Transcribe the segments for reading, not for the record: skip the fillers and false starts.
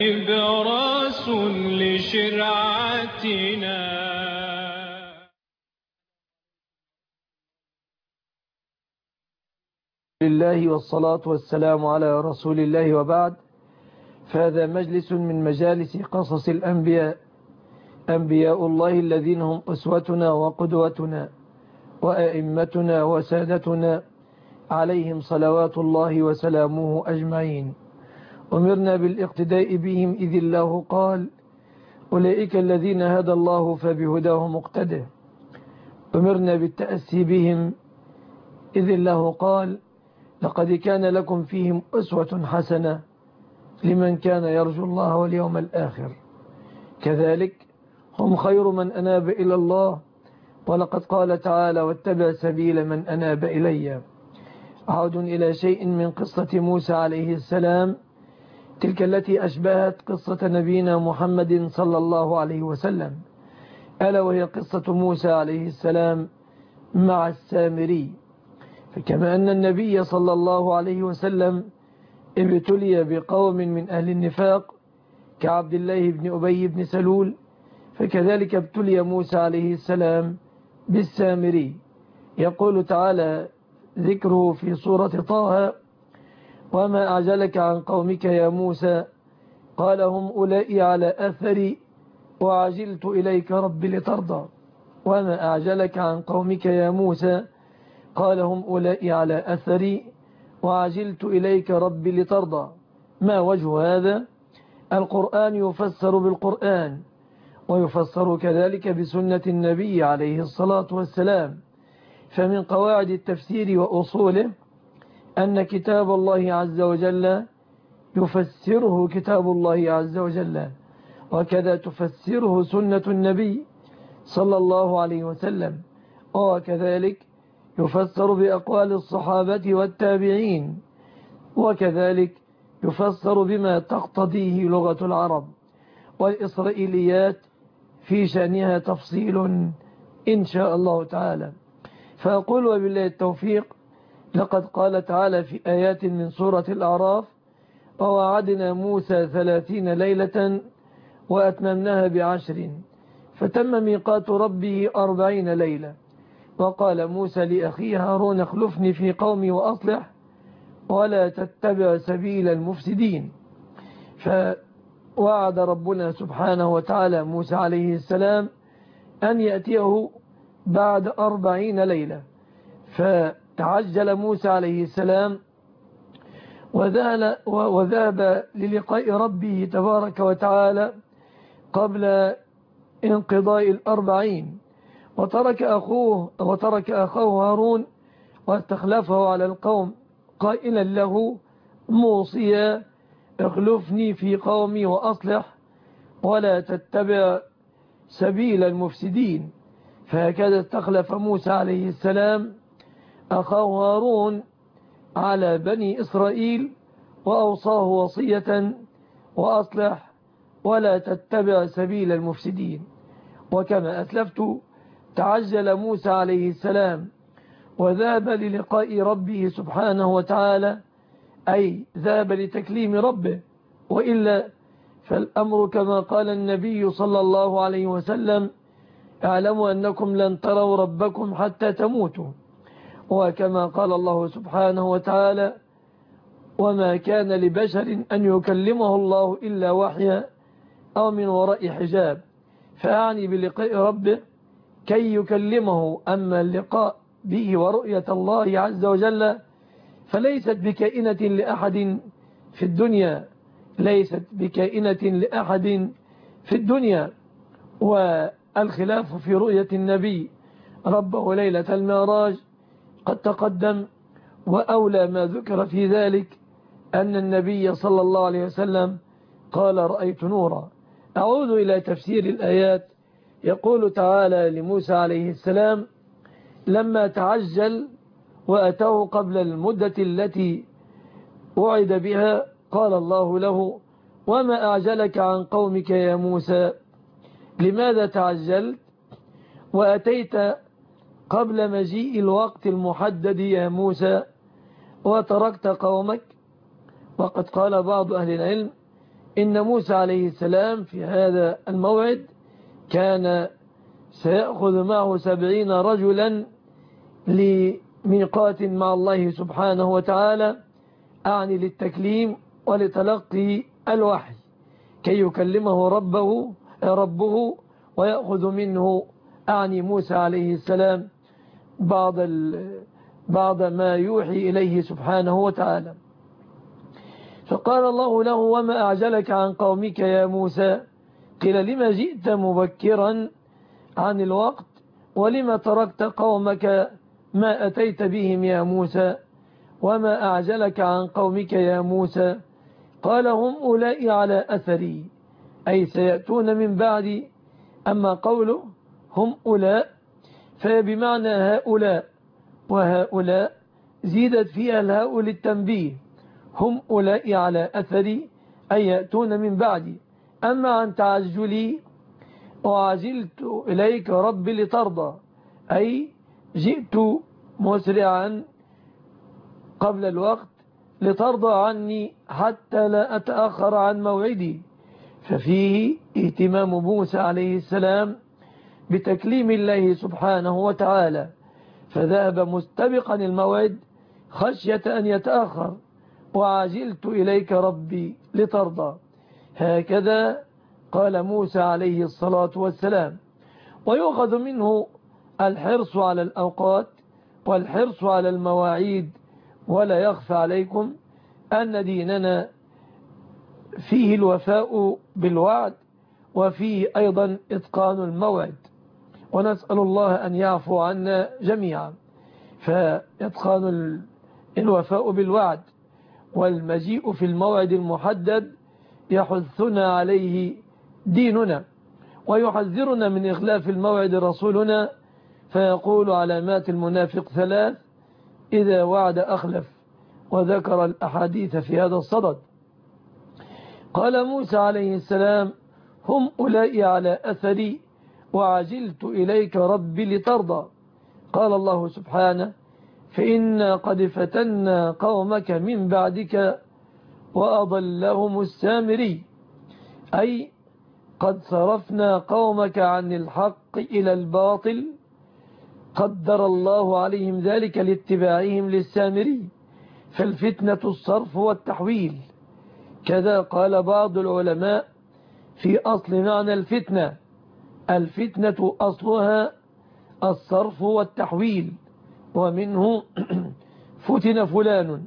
براس لشرعتنا. لله والصلاة والسلام على رسول الله، وبعد. فهذا مجلس من مجالس قصص الأنبياء، أنبياء الله الذين هم أسوتنا وقدوتنا وأئمتنا وسادتنا، عليهم صلوات الله وسلامه أجمعين. أمرنا بالاقتداء بهم، إذ الله قال: أولئك الذين هدى الله فبهداه مقتدى. أمرنا بالتأسي بهم، إذ الله قال: لقد كان لكم فيهم أسوة حسنة لمن كان يرجو الله واليوم الآخر. كذلك هم خير من أناب إلى الله، ولقد قال تعالى: واتبع سبيل من أناب إلي. عود إلى شيء من قصة موسى عليه السلام، تلك التي أشبهت قصة نبينا محمد صلى الله عليه وسلم، ألا وهي قصة موسى عليه السلام مع السامري. فكما أن النبي صلى الله عليه وسلم ابتلي بقوم من أهل النفاق كعبد الله بن أبي بن سلول، فكذلك ابتلي موسى عليه السلام بالسامري. يقول تعالى ذكره في سورة طه: وما أعجلك عن قومك يا موسى قال: هم أولئي على أثري وعجلت إليك رب لترضى. وما أعجلك عن قومك يا موسى قال: هم أولئي على أثري وعجلت إليك رب لترضى. ما وجه هذا؟ القرآن يفسر بالقرآن، ويفسر كذلك بسنة النبي عليه الصلاة والسلام. فمن قواعد التفسير وأصوله أن كتاب الله عز وجل يفسره كتاب الله عز وجل، وكذا تفسره سنة النبي صلى الله عليه وسلم، وكذلك يفسر بأقوال الصحابة والتابعين، وكذلك يفسر بما تقتضيه لغة العرب. والإسرائيليات في شأنها تفصيل إن شاء الله تعالى. فأقول وبالله التوفيق: لقد قال تعالى في آيات من سورة الأعراف: ووعدنا موسى 30 ليلة وأتممناها ب10 فتم ميقات ربه 40 ليلة. وقال موسى لأخيه هارون: اخلفني في قومي وأصلح ولا تتبع سبيل المفسدين. فوعد ربنا سبحانه وتعالى موسى عليه السلام أن يأتيه بعد 40 ليلة، فتعجل موسى عليه السلام وذهب للقاء ربه تبارك وتعالى قبل انقضاء 40، وترك أخوه هارون واستخلفه على القوم قائلا له موصيا: اخلفني في قومي وأصلح ولا تتبع سبيل المفسدين. فهكذا استخلف موسى عليه السلام أخاه هارون على بني إسرائيل، وأوصاه وصية: وأصلح ولا تتبع سبيل المفسدين. وكما أسلفت، تعجل موسى عليه السلام وذهب للقاء ربه سبحانه وتعالى، أي ذهب لتكليم ربه، وإلا فالأمر كما قال النبي صلى الله عليه وسلم: اعلموا أنكم لن تروا ربكم حتى تموتوا. وكما قال الله سبحانه وتعالى: وما كان لبشر أن يكلمه الله إلا وحيا أو من وراء حجاب. فأعني بلقاء ربه كي يكلمه. أما اللقاء به ورؤية الله عز وجل فليست بكائنة لأحد في الدنيا، ليست بكائنة لأحد في الدنيا. والخلاف في رؤية النبي ربه ليلة المعراج قد تقدم، وأولى ما ذكر في ذلك أن النبي صلى الله عليه وسلم قال: رأيت نورا. أعود إلى تفسير الآيات. يقول تعالى لموسى عليه السلام لما تعجل وأتاه قبل المدة التي وعد بها، قال الله له: وما أعجلك عن قومك يا موسى؟ لماذا تعجلت وأتيت قبل مجيء الوقت المحدد يا موسى وتركت قومك؟ وقد قال بعض أهل العلم إن موسى عليه السلام في هذا الموعد كان سيأخذ معه 70 رجلا لميقات مع الله سبحانه وتعالى، أعني للتكليم ولتلقي الوحي، كي يكلمه ربه ويأخذ منه، أعني موسى عليه السلام، بعض ما يوحي إليه سبحانه وتعالى. فقال الله له: وما أعجلك عن قومك يا موسى؟ قيل: لما جئت مبكرا عن الوقت؟ ولما تركت قومك ما أتيت بهم يا موسى؟ وما أعجلك عن قومك يا موسى؟ قال: هم أولئك على أثري، أي سيأتون من بعدي. أما قوله هم أولاء فبمعنى هؤلاء، وهؤلاء زيدت فيها الهاء للتنبيه، هم أولئك على أثري أي يأتون من بعدي. أما عن تعجلي وعجلت إليك ربي لترضى، أي جئت مسرعا قبل الوقت لترضى عني حتى لا أتأخر عن موعدي. ففيه اهتمام موسى عليه السلام بتكليم الله سبحانه وتعالى، فذهب مستبقا الموعد خشية أن يتأخر. وعجلت إليك ربي لترضى، هكذا قال موسى عليه الصلاة والسلام. ويؤخذ منه الحرص على الأوقات والحرص على المواعيد. ولا يخفى عليكم أن ديننا فيه الوفاء بالوعد، وفيه أيضا إتقان الموعد، ونسأل الله أن يعفو عنا جميعا. فإتقان الوفاء بالوعد والمجيء في الموعد المحدد يحثنا عليه ديننا، ويحذرنا من إخلاف الموعد رسولنا، فيقول علامات المنافق 3: إذا وعد أخلف، وذكر الأحاديث في هذا الصدد. قال موسى عليه السلام: هم أولئك على أثري وعجلت إليك ربي لترضى. قال الله سبحانه: فإنا قد فتنا قومك من بعدك وأضلهم السامري، أي قد صرفنا قومك عن الحق إلى الباطل، قدر الله عليهم ذلك لاتباعهم للسامري، فالفتنة الصرف والتحويل. كذا قال بعض العلماء في أصل معنى الفتنة: الفتنة أصلها الصرف والتحويل، ومنه فتن فلان،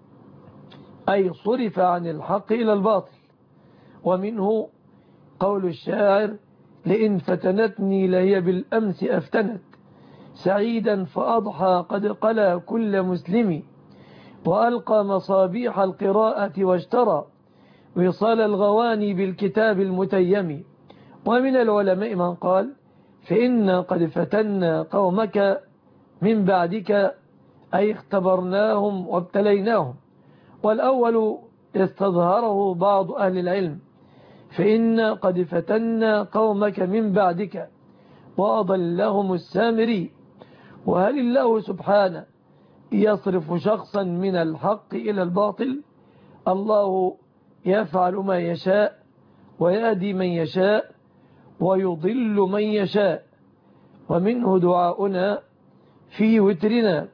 أي صرف عن الحق إلى الباطل. ومنه قول الشاعر: لئن فتنتني لهي بالأمس أفتنت، سعيدا فأضحى قد قلى كل مسلم، وألقى مصابيح القراءة واشترى وصال الغواني بالكتاب المتيم. ومن العلماء من قال: فإنا قد فتنا قومك من بعدك، أي اختبرناهم وابتليناهم. والأول استظهره بعض أهل العلم: فإنا قد فتنا قومك من بعدك وأضلهم السامري. وهل الله سبحانه يصرف شخصا من الحق إلى الباطل؟ الله يفعل ما يشاء، ويهدي من يشاء، ويضل من يشاء. ومنه دعاؤنا في وترنا،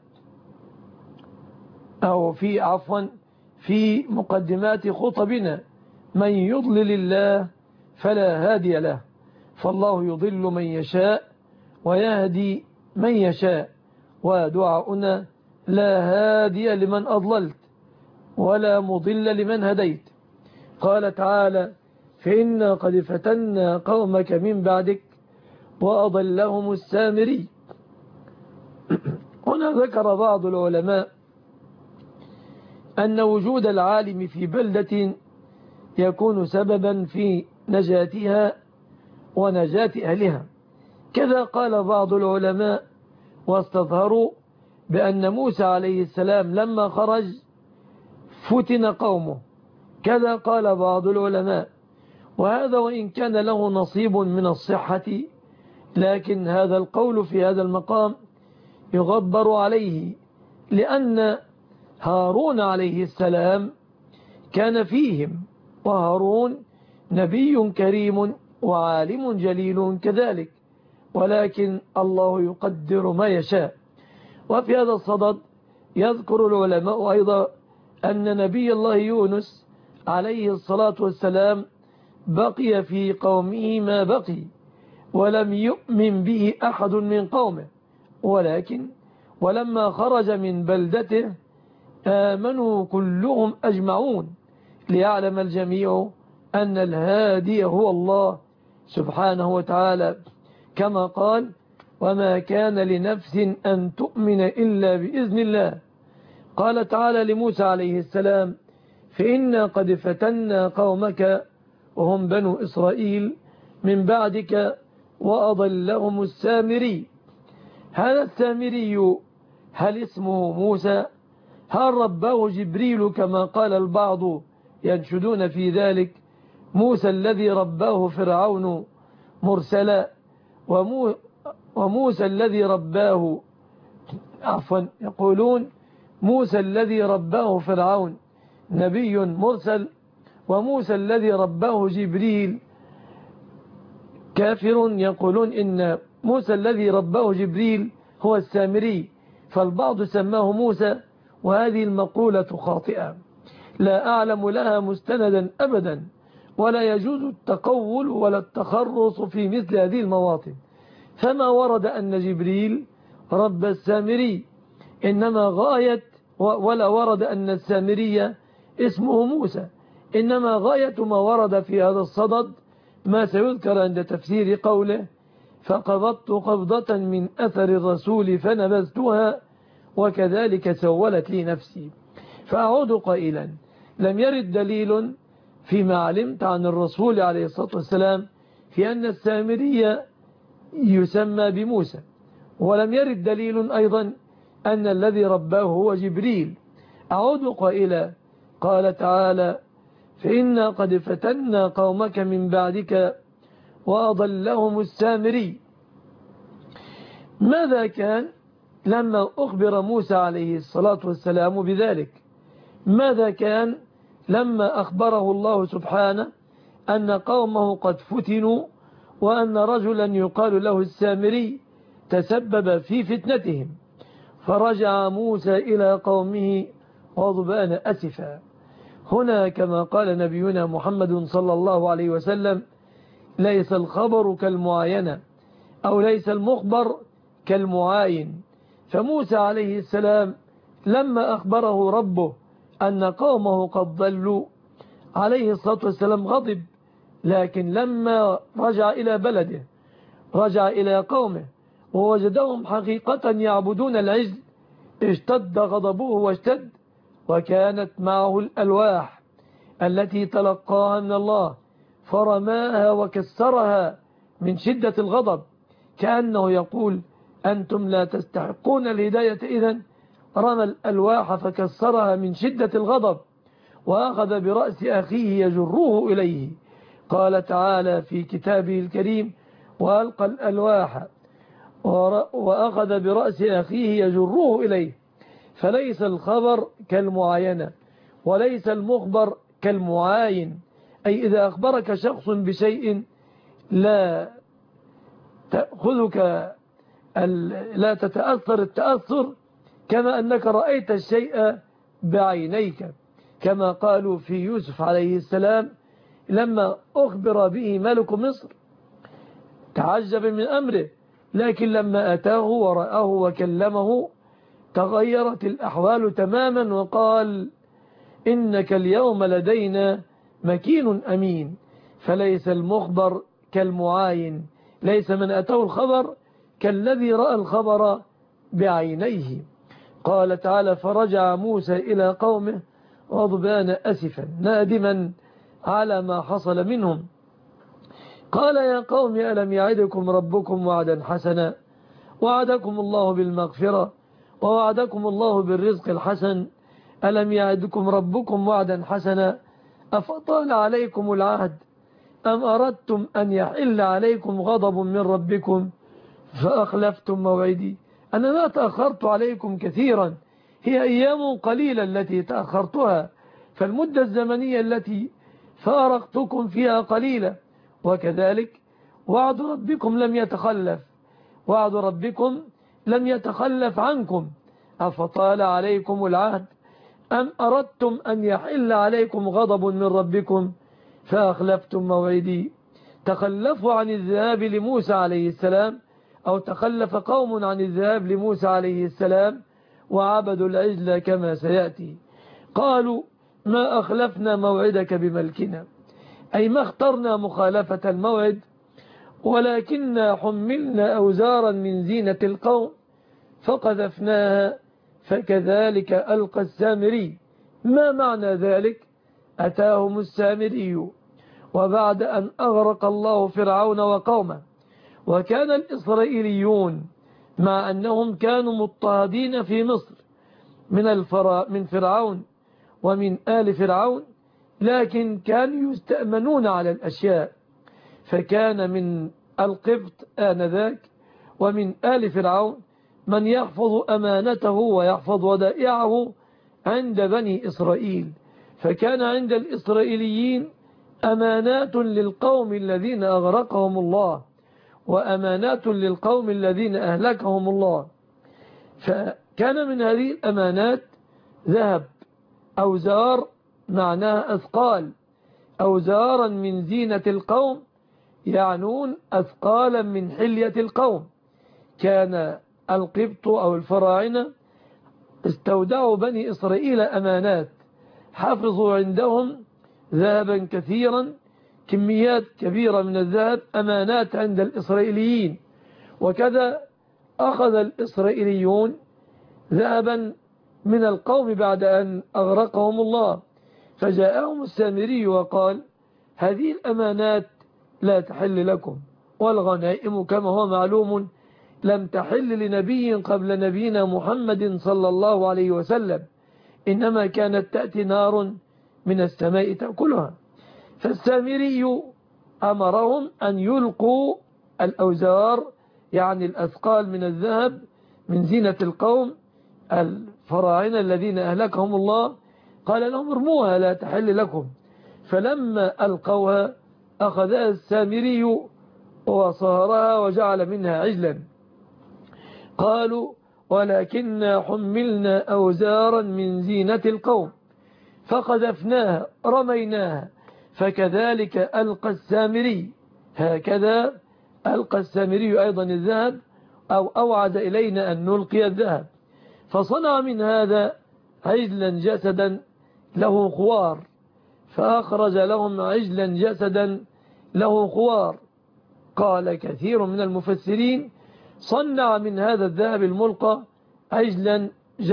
أو في مقدمات خطبنا: من يضلل الله فلا هادي له. فالله يضل من يشاء ويهدي من يشاء، ودعاؤنا: لا هادي لمن أضللت ولا مضل لمن هديت. قال تعالى: فإنا قد فتنا قومك من بعدك وأضلهم السامري. هنا ذكر بعض العلماء أن وجود العالم في بلدة يكون سببا في نجاتها ونجاة أهلها. كذا قال بعض العلماء واستظهروا بأن موسى عليه السلام لما خرج فتن قومه. كذا قال بعض العلماء، وهذا وإن كان له نصيب من الصحة، لكن هذا القول في هذا المقام يغبر عليه، لأن هارون عليه السلام كان فيهم وهارون نبي كريم وعالم جليل كذلك، ولكن الله يقدر ما يشاء. وفي هذا الصدد يذكر العلماء أيضا أن نبي الله يونس عليه الصلاة والسلام بقي في قومه ما بقي، ولم يؤمن به أحد من قومه، ولكن ولما خرج من بلدته آمنوا كلهم أجمعون، ليعلم الجميع أن الهادي هو الله سبحانه وتعالى، كما قال: وما كان لنفس أن تؤمن إلا بإذن الله. قال تعالى لموسى عليه السلام: فإنا قد فتنا قومك وهم بنو إسرائيل من بعدك وأضلهم السامري. هذا السامري هل اسمه موسى؟ هل رباه جبريل كما قال البعض ينشدون في ذلك؟ موسى الذي رباه فرعون مرسلا، وموسى الذي رباه يقولون موسى الذي رباه فرعون نبي مرسل، وموسى الذي رباه جبريل كافر. يقولون إن موسى الذي رباه جبريل هو السامري، فالبعض سماه موسى، وهذه المقولة خاطئة لا أعلم لها مستندا أبدا، ولا يجوز التقول ولا التخرص في مثل هذه المواطن. فما ورد أن جبريل رب السامري، إنما ولا ورد أن السامري اسمه موسى، إنما غاية ما ورد في هذا الصدد ما سيذكر عند تفسير قوله: فقبضت قبضة من أثر الرسول فنبذتها وكذلك سولت لي نفسي. فأعود قائلا: لم يرد دليل فيما علمت عن الرسول عليه الصلاة والسلام في أن السامري يسمى بموسى، ولم يرد دليل أيضا أن الذي رباه هو جبريل. أعود قائلا: قال تعالى: فإنا قد فتنا قومك من بعدك وأضلهم السامري. ماذا كان لما أخبر موسى عليه الصلاة والسلام بذلك؟ ماذا كان لما أخبره الله سبحانه أن قومه قد فتنوا، وأن رجلا يقال له السامري تسبب في فتنتهم؟ فرجع موسى إلى قومه غضبان أسفا. هنا كما قال نبينا محمد صلى الله عليه وسلم: ليس الخبر كالمعاينة، أو ليس المخبر كالمعاين. فموسى عليه السلام لما أخبره ربه أن قومه قد ضلوا عليه الصلاة والسلام غضب، لكن لما رجع إلى بلده، رجع إلى قومه ووجدهم حقيقة يعبدون العجل، اشتد غضبه واشتد، وكانت معه الألواح التي تلقاها من الله، فرماها وكسرها من شدة الغضب، كأنه يقول: أنتم لا تستحقون الهداية إذن. رمى الألواح فكسرها من شدة الغضب، وأخذ برأس أخيه يجره إليه. قال تعالى في كتابه الكريم: وألقى الألواح وأخذ برأس أخيه يجره إليه. فليس الخبر كالمعاينة، وليس المخبر كالمعاين، أي إذا أخبرك شخص بشيء لا تأخذك لا تتأثر التأثر كما أنك رأيت الشيء بعينيك، كما قالوا في يوسف عليه السلام لما أخبر به ملك مصر تعجب من أمره، لكن لما أتاه ورآه وكلمه تغيرت الأحوال تماما، وقال: إنك اليوم لدينا مكين أمين. فليس المخبر كالمعاين، ليس من أتاه الخبر كالذي رأى الخبر بعينيه. قال تعالى: فرجع موسى إلى قومه غضبان أسفا نادما على ما حصل منهم. قال: يا قوم ألم يعدكم ربكم وعدا حسنا؟ وعدكم الله بالمغفرة ووعدكم الله بالرزق الحسن. ألم يعدكم ربكم وعدا حسنا أفطال عليكم العهد أم أردتم أن يحل عليكم غضب من ربكم فأخلفتم موعدي؟ أنا ما تأخرت عليكم كثيرا، هي أيام قليلة التي تأخرتها، فالمدة الزمنية التي فأرقتكم فيها قليلا وكذلك وعد ربكم لم يتخلف، وعد ربكم لم يتخلف عنكم، أفطال عليكم العهد أم أردتم أن يحل عليكم غضب من ربكم فأخلفتم موعدي. تخلفوا عن الذهاب لموسى عليه السلام، أو تخلف قوم عن الذهاب لموسى عليه السلام وعبدوا العجل كما سيأتي. قالوا ما أخلفنا موعدك بملكنا، أي ما اخترنا مخالفة الموعد، ولكننا حملنا أوزارا من زينة القوم فقذفناها فكذلك ألقى السامري. ما معنى ذلك؟ أتاهم السامري وبعد أن أغرق الله فرعون وقومه، وكان الإسرائيليون مع أنهم كانوا مضطهدين في مصر من فرعون ومن آل فرعون، لكن كانوا يستأمنون على الأشياء، فكان من القبط آنذاك ومن آل فرعون من يحفظ أمانته ويحفظ ودائعه عند بني إسرائيل، فكان عند الإسرائيليين أمانات للقوم الذين أغرقهم الله وأمانات للقوم الذين أهلكهم الله. فكان من هذه الأمانات ذهب أوزار، معناها أثقال، أوزارا من زينة القوم، يعنون أثقالا من حلية القوم. كان القبط أو الفراعنة استودعوا بني إسرائيل أمانات، حفظوا عندهم ذهبا كثيرا، كميات كبيرة من الذهب، أمانات عند الإسرائيليين. وكذا أخذ الإسرائيليون ذهبا من القوم بعد أن أغرقهم الله، فجاءهم السامري وقال هذه الأمانات لا تحل لكم، والغنائم كما هو معلوم لم تحل لنبي قبل نبينا محمد صلى الله عليه وسلم، إنما كانت تأتي نار من السماء تأكلها. فالسامري أمرهم أن يلقوا الأوزار، يعني الأثقال من الذهب من زينة القوم الفراعنة الذين أهلكهم الله، قال لهم ارموها لا تحل لكم. فلما ألقوها أخذها السامري وصهرها وجعل منها عجلا. قالوا ولكننا حملنا أوزارا من زينة القوم فقذفناها رميناها فكذلك ألقى السامري. هكذا ألقى السامري أيضا الذهب، أو أوعد إلينا أن نلقي الذهب، فصنع من هذا عجلا جسدا له خوار، فأخرج لهم عجلا جسدا له خوار. قال كثير من المفسرين صنع من هذا الذهب الملقى عجلا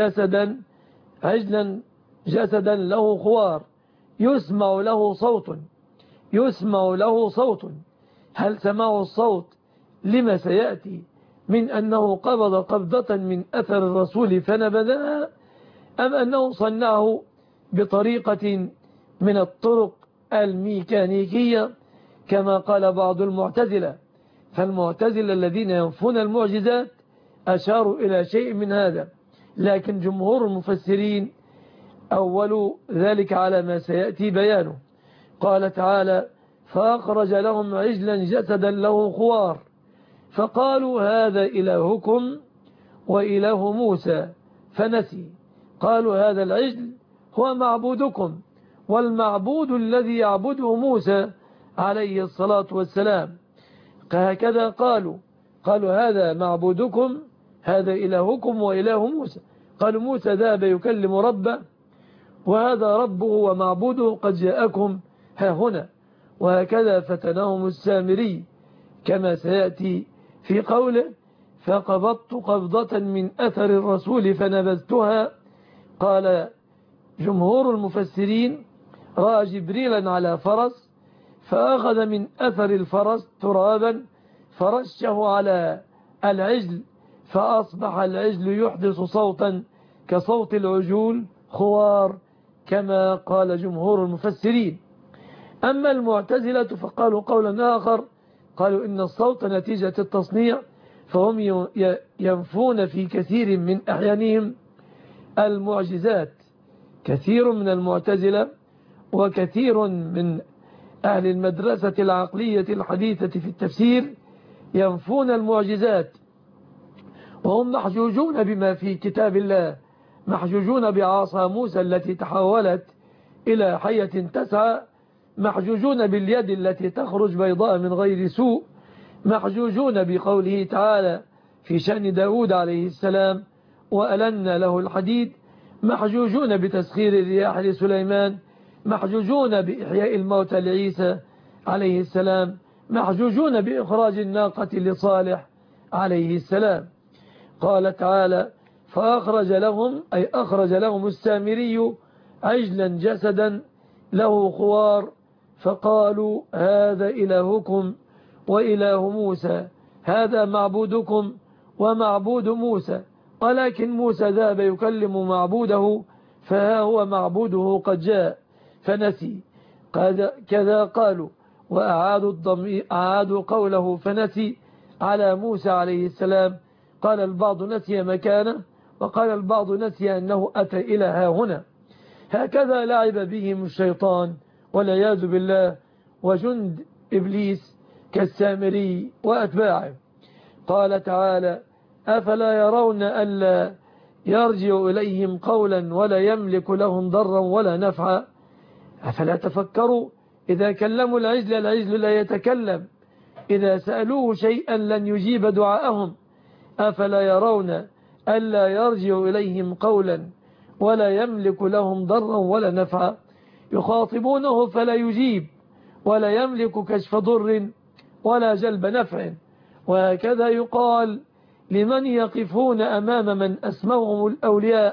جسدا له خوار يسمع له صوت. هل سمعوا الصوت لما سيأتي من أنه قبض قبضة من أثر الرسول فنبذها، أم أنه صنعه بطريقة من الطرق الميكانيكية كما قال بعض المعتزلة؟ فالمعتزلة الذين ينفون المعجزات أشاروا إلى شيء من هذا، لكن جمهور المفسرين أولوا ذلك على ما سيأتي بيانه. قال تعالى فأخرج لهم عجلا جسدا له خوار فقالوا هذا إلهكم وإله موسى فنسي. قالوا هذا العجل هو معبودكم والمعبود الذي يعبده موسى عليه الصلاة والسلام. هكذا قالوا هذا معبودكم، هذا إلهكم وإله موسى. قالوا موسى ذهب يكلم ربه، وهذا ربه ومعبوده قد جاءكم ها هنا. وهكذا فتنهم السامري كما سيأتي في قوله فقبضت قبضة من أثر الرسول فنبذتها. قال جمهور المفسرين رأى جبريلا على فرس فأخذ من أثر الفرس ترابا فرشه على العجل فأصبح العجل يحدث صوتا كصوت العجول خوار كما قال جمهور المفسرين. أما المعتزلة فقالوا قولا آخر، قالوا إن الصوت نتيجة التصنيع، فهم ينفون في كثير من أحيانهم المعجزات. كثير من المعتزلة وكثير من أهل المدرسة العقلية الحديثة في التفسير ينفون المعجزات، وهم محجوجون بما في كتاب الله، محجوجون بعصا موسى التي تحولت إلى حية تسعى، محجوجون باليد التي تخرج بيضاء من غير سوء، محجوجون بقوله تعالى في شأن داود عليه السلام وألنا له الحديد، محجوجون بتسخير الرياح لسليمان، محجوجون بإحياء الموتى لعيسى عليه السلام، محجوجون بإخراج الناقة لصالح عليه السلام. قال تعالى فأخرج لهم، أي أخرج لهم السامري عجلا جسدا له خوار فقالوا هذا إلهكم وإله موسى، هذا معبودكم ومعبود موسى، ولكن موسى ذهب يكلم معبوده فها هو معبوده قد جاء فنسي، كذا قالوا أعادوا قوله فنسي على موسى عليه السلام. قال البعض نسي مكانه، وقال البعض نسي أنه أتى إلى ها هنا. هكذا لعب بهم الشيطان والعياذ بالله وجند إبليس كالسامري وأتباعه. قال تعالى أفلا يرون ألا يرجع إليهم قولا ولا يملك لهم ضرا ولا نفعا. أفلا تفكروا إذا كلموا العجل لا يتكلم، إذا سألوه شيئا لن يجيب دعاءهم. أفلا يرون ألا يرجع إليهم قولا ولا يملك لهم ضرا ولا نفعا. يخاطبونه فلا يجيب ولا يملك كشف ضر ولا جلب نفع. وهكذا يقال لمن يقفون أمام من أسموهم الأولياء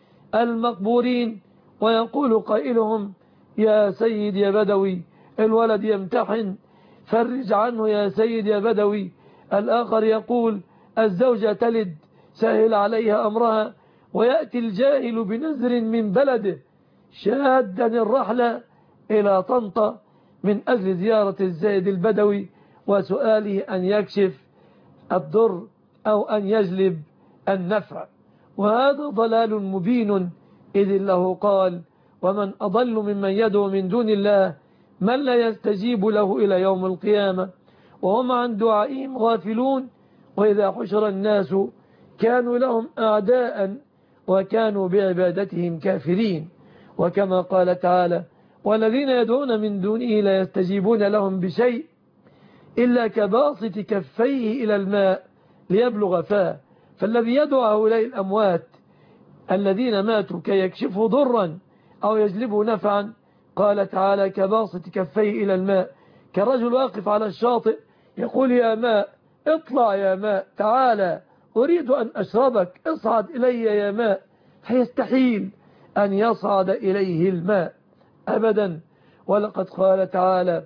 المقبورين، ويقول قائلهم يا سيد يا بدوي، الولد يمتحن فرج عنه يا سيد يا بدوي. الآخر يقول الزوجة تلد سهل عليها أمرها، ويأتي الجاهل بنذر من بلده شادا الرحلة إلى طنطا من أجل زيارة الزايد البدوي وسؤاله أن يكشف الضر أو أن يجلب النفع. وهذا ضلال مبين، إذ الله قال ومن أضل ممن يدعو من دون الله من لا يستجيب له إلى يوم القيامة وهم عن دعائهم غافلون. وإذا حشر الناس كانوا لهم أعداء وكانوا بعبادتهم كافرين. وكما قال تعالى والذين يدعون من دونه لا يستجيبون لهم بشيء إلا كباسط كفيه إلى الماء ليبلغ فاه. فالذي يدعو هؤلاء الأموات الذين ماتوا كي يكشفوا ضرا أو يجلبوا نفعا، قال تعالى كباسط كفيه إلى الماء، كرجل واقف على الشاطئ يقول يا ماء اطلع يا ماء تعالى أريد أن أشربك اصعد إلي يا ماء، فيستحيل أن يصعد إليه الماء أبدا. ولقد قال تعالى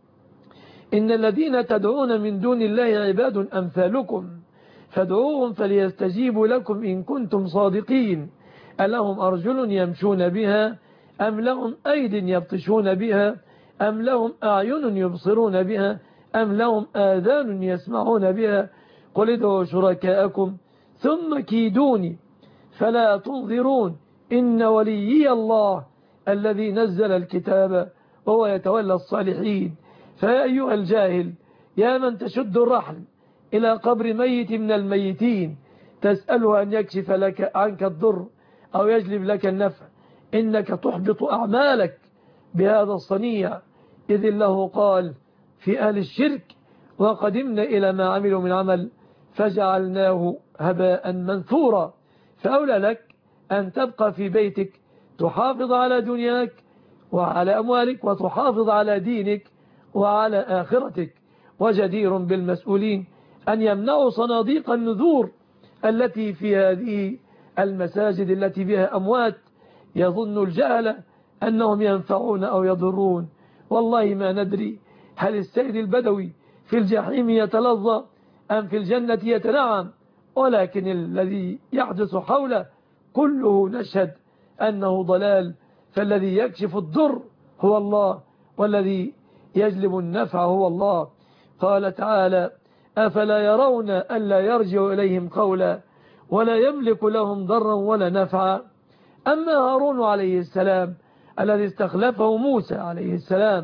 إن الذين تدعون من دون الله عباد أمثالكم فادعوهم فليستجيبوا لكم إن كنتم صادقين ألهم أرجل يمشون بها أم لهم أيد يبطشون بها أم لهم أعين يبصرون بها أم لهم آذان يسمعون بها قل ادعوا شركاءكم ثم كيدوني فلا تنظرون إن وليي الله الذي نزل الكتاب وهو يتولى الصالحين. فيا أيها الجاهل يا من تشد الرحل إلى قبر ميت من الميتين تسأله أن يكشف لك عنك الضر أو يجلب لك النفع، إنك تحبط أعمالك بهذا الصنيع، إذ الله قال في أهل الشرك وقدمنا إلى ما عملوا من عمل فجعلناه هباء منثورا. فأولى لك أن تبقى في بيتك تحافظ على دنياك وعلى أموالك وتحافظ على دينك وعلى آخرتك. وجدير بالمسؤولين أن يمنعوا صناديق النذور التي في هذه المساجد التي بها أموات يظن الجهل أنهم ينفعون أو يضرون. والله ما ندري هل السيد البدوي في الجحيم يتلظى أم في الجنة يتنعم، ولكن الذي يحدث حوله كله نشهد أنه ضلال. فالذي يكشف الضر هو الله والذي يجلب النفع هو الله. قال تعالى أفلا يرون ألا يرجع إليهم قولا ولا يملك لهم ضرا ولا نفعا. أما هارون عليه السلام الذي استخلفه موسى عليه السلام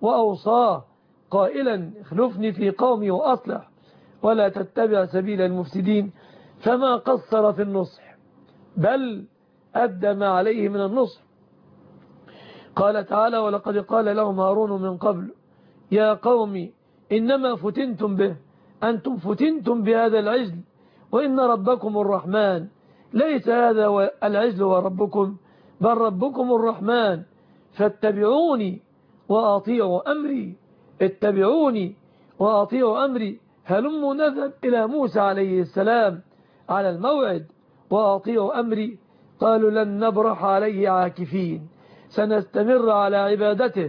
وأوصاه قائلا اخلفني في قومي وأصلح ولا تتبع سبيل المفسدين، فما قصر في النصح بل أدى ما عليه من النصح. قال تعالى ولقد قال لهم هارون من قبل يا قوم إنما فتنتم به، أنتم فتنتم بهذا العجل وإن ربكم الرحمن، ليس هذا العجل وربكم بل ربكم الرحمن، فاتبعوني وأطيعوا أمري، اتبعوني وأطيعوا أمري. هلموا نذهب إلى موسى عليه السلام على الموعد وأطيعوا أمري. قالوا لن نبرح عليه عاكفين، سنستمر على عبادته،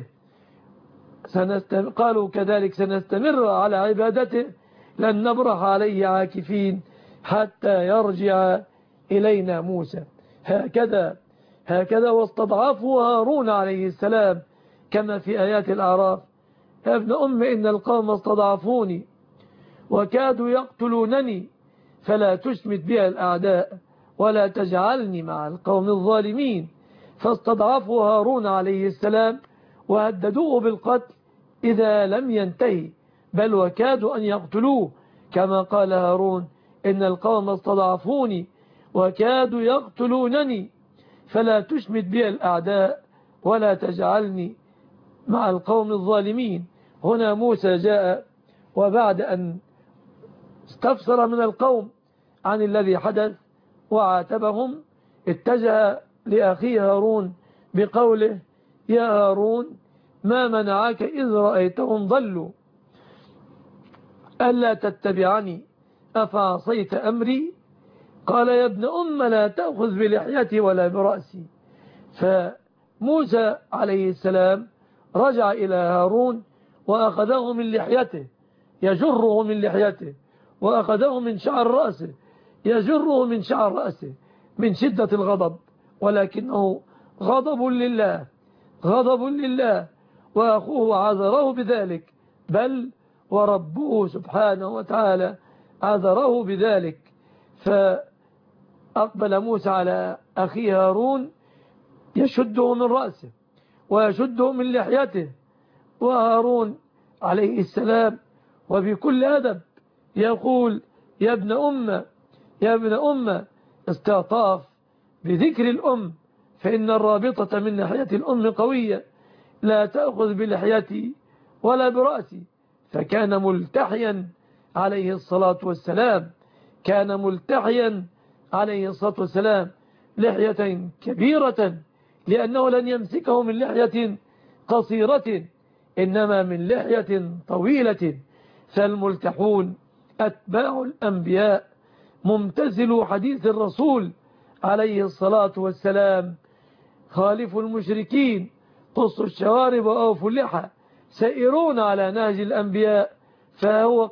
قالوا كذلك سنستمر على عبادته لن نبرح عليه عاكفين حتى يرجع إلينا موسى. هكذا واستضعفوا هارون عليه السلام كما في آيات الأعراف: يا ابن أم إن القوم استضعفوني وكادوا يقتلونني فلا تشمت بها الأعداء ولا تجعلني مع القوم الظالمين. فاستضعفوا هارون عليه السلام وهددوه بالقتل إذا لم ينتهي، بل وكادوا أن يقتلوه، كما قال هارون إن القوم استضعفوني وكادوا يقتلونني فلا تشمت بي الأعداء ولا تجعلني مع القوم الظالمين. هنا موسى جاء وبعد أن استفسر من القوم عن الذي حدث وعاتبهم اتجه لأخيه هارون بقوله: يا هارون ما منعك إذ رأيتهم ضلوا ألا تتبعني أفعصيت أمري؟ قال: يا ابن أم لا تأخذ بلحيتي ولا برأسي. فموسى عليه السلام رجع إلى هارون وأخذه من لحيته يجره من لحيته، وأخذه من شعر رأسه يجره من شعر رأسه من شدة الغضب، ولكنه غضب لله، غضب لله، وأخوه عذره بذلك، بل وربه سبحانه وتعالى عذره بذلك. فأقبل موسى على أخيه هارون يشده من رأسه ويشده من لحيته، وهارون عليه السلام وبكل أدب يقول: يا ابن أم، يا ابن أم، استعطاف بذكر الأم، فإن الرابطة من لحية الأم قوية، لا تأخذ بلحيتي ولا برأسي. فكان ملتحيا عليه الصلاة والسلام، كان ملتحيا عليه الصلاة والسلام لحية كبيرة، لأنه لن يمسكه من لحية قصيرة إنما من لحية طويلة. فالملتحون أتباع الأنبياء، ممتثلوا حديث الرسول عليه الصلاة والسلام: خالفوا المشركين، قصوا الشوارب وأوفوا اللحى، سائرون على نهج الأنبياء. فهو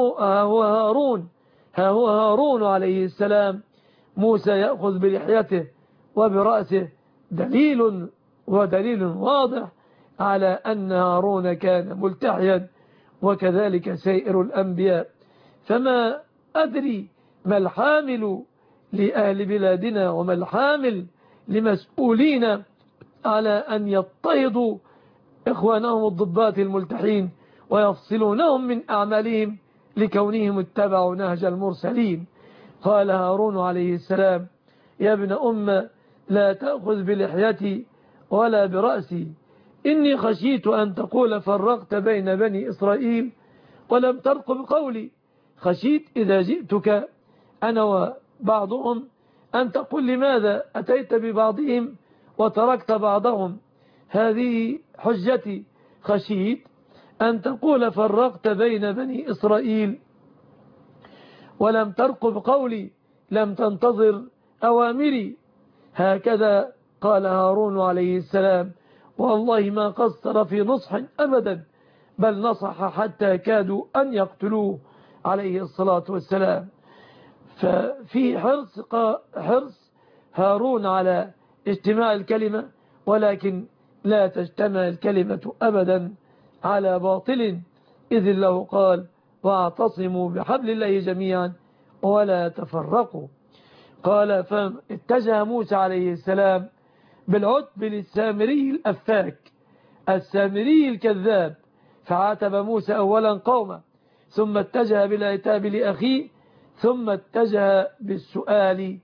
هارون عليه السلام. موسى يأخذ بلحيته وبرأسه، دليل واضح على أن هارون كان ملتحيا، وكذلك سائر الأنبياء. فما أدري ما الحامل لأهل بلادنا وما الحامل لمسؤولين على أن يضطهدوا إخوانهم الضباط الملتحين ويفصلونهم من أعمالهم لكونهم اتبعوا نهج المرسلين. قال هارون عليه السلام: يا ابن أم لا تأخذ بلحيتي ولا برأسي، إني خشيت أن تقول فرقت بين بني إسرائيل ولم ترقب قولي. خشيت إذا جئتك أنا وبعضهم أن تقول لماذا أتيت ببعضهم وتركت بعضهم، هذه حجتي. خشيت أن تقول فرقت بين بني إسرائيل ولم ترقب قولي، لم تنتظر أوامري. هكذا قال هارون عليه السلام، والله ما قصر في نصح أبدا، بل نصح حتى كادوا أن يقتلوه عليه الصلاة والسلام. ففي حرص هارون على اجتماع الكلمة، ولكن لا تجتمع الكلمة أبدا على باطل، إذ الله قال: واعتصموا بحبل الله جميعا ولا تفرقوا. قال: فاتجه موسى عليه السلام بالعتب للسامري الأفاك السامري الكذاب. فعاتب موسى أولا قومه، ثم اتجه بالعتاب لأخيه، ثم اتجه بالسؤال